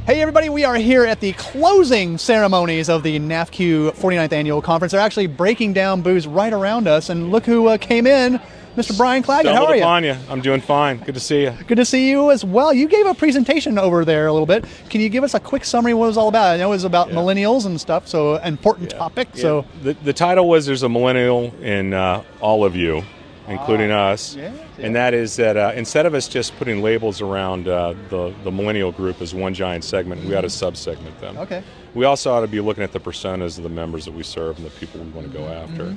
Hey everybody, we are here at the closing ceremonies of the NAFCU 49th Annual Conference. They're actually breaking down booths right around us, and look who came in. Mr. Brian Claggett, how are you? Upon you? I'm doing fine. Good to see you. Good to see you as well. You gave a presentation over there a little bit. Can you give us a quick summary of what it was all about? I know it was about millennials and stuff, so important topic. Yeah. So the title was "There's a Millennial in All of You," including us, and that is that instead of us just putting labels around the millennial group as one giant segment, we ought to sub-segment them. Okay. We also ought to be looking at the personas of the members that we serve and the people we want to go after.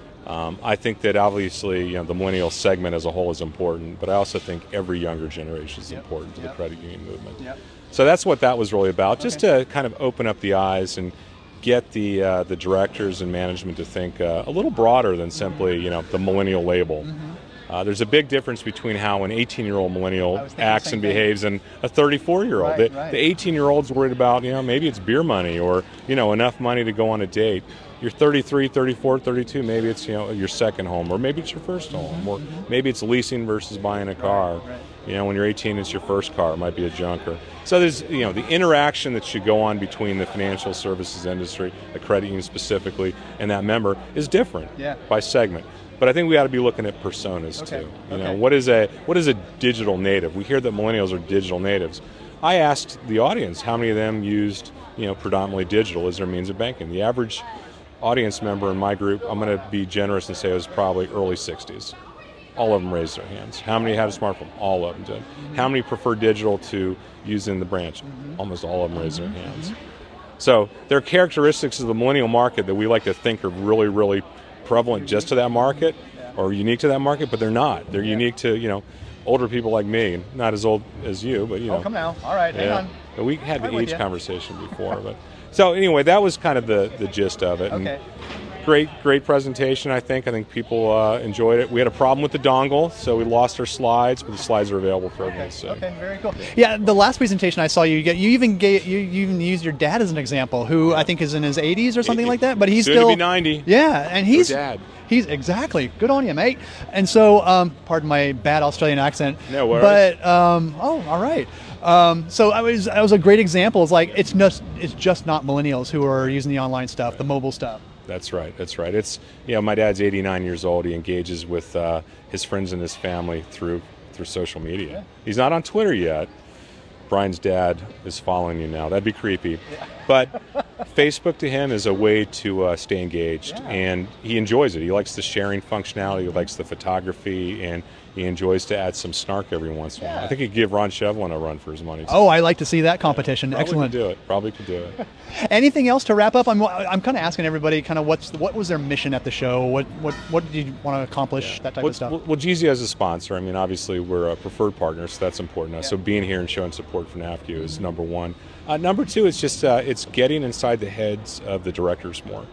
I think that obviously the millennial segment as a whole is important, but I also think every younger generation is important to the credit union movement. So that's what that was really about, just to kind of open up the eyes and get the directors and management to think a little broader than simply the millennial label. There's a big difference between how an 18-year-old millennial acts and behaves and a 34-year-old. The 18-year-old's worried about maybe it's beer money or enough money to go on a date. You're 33, 34, 32, maybe it's your second home, or maybe it's your first home, or maybe it's leasing versus buying a car. When you're 18, it's your first car. It might be a junker. So there's the interaction that should go on between the financial services industry, the credit union specifically, and that member is different by segment. But I think we ought to be looking at personas too. What is a digital native? We hear that millennials are digital natives. I asked the audience how many of them used predominantly digital as their means of banking. The average audience member in my group, I'm going to be generous and say it was probably early 60s. All of them raised their hands. How many had a smartphone? All of them did. How many prefer digital to using the branch? Almost all of them raised their hands. So there are characteristics of the millennial market that we like to think are really, really prevalent just to that market or unique to that market, but they're not. They're unique to, older people like me, not as old as you, but Oh, come now. All right, hang on. We had the age conversation before, but so anyway, that was kind of the gist of it. Okay. And great presentation, I think. I think people enjoyed it. We had a problem with the dongle, so we lost our slides, but the slides are available for everyone to see. Okay, very cool. Yeah, the last presentation I saw you even used your dad as an example, who I think is in his 80s or something like that, but he's soon still to be 90. Yeah, and he's Your dad. He's exactly good on you, mate. And so, pardon my bad Australian accent. No worries. But all right. So that was a great example. It's like it's just not millennials who are using the online stuff, the mobile stuff. That's right. It's my dad's 89 years old. He engages with his friends and his family through social media. Yeah. He's not on Twitter yet. Brian's dad is following you now. That'd be creepy. Yeah. But Facebook to him is a way to stay engaged, and he enjoys it. He likes the sharing functionality. He likes the photography, and he enjoys to add some snark every once in a while. I think he'd give Ron Shevlin a run for his money. Oh, I like to see that competition. Excellent. Probably could do it. Anything else to wrap up? I'm kind of asking everybody kind of what was their mission at the show? What did you want to accomplish? That type of stuff. Well, GZ as a sponsor. I mean, obviously we're a preferred partner, so that's important. So being here and showing support for NAFCU is number one. Number two is just it's getting inside the heads of the directors more.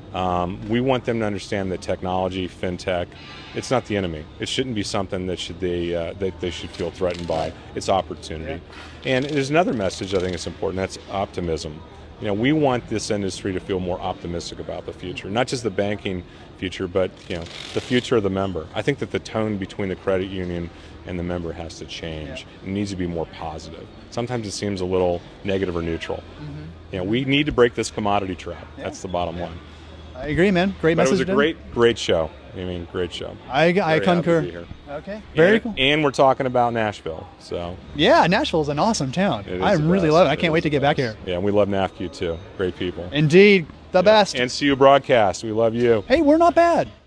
We want them to understand that technology, fintech, it's not the enemy. It shouldn't be something that they should feel threatened by. It's opportunity. And there's another message I think is important. That's optimism. We want this industry to feel more optimistic about the future, not just the banking future, but the future of the member. I think that the tone between the credit union and the member has to change. It needs to be more positive. Sometimes it seems a little negative or neutral. We need to break this commodity trap. That's the bottom line. I agree, man. Great message. It was a great show. Great show. I concur. Okay. Very cool. And we're talking about Nashville. So yeah, Nashville's an awesome town. I really love it. I can't wait to get back here. Yeah, we love NAFCU too. Great people. Indeed, the best. And CU Broadcast. We love you. Hey, we're not bad.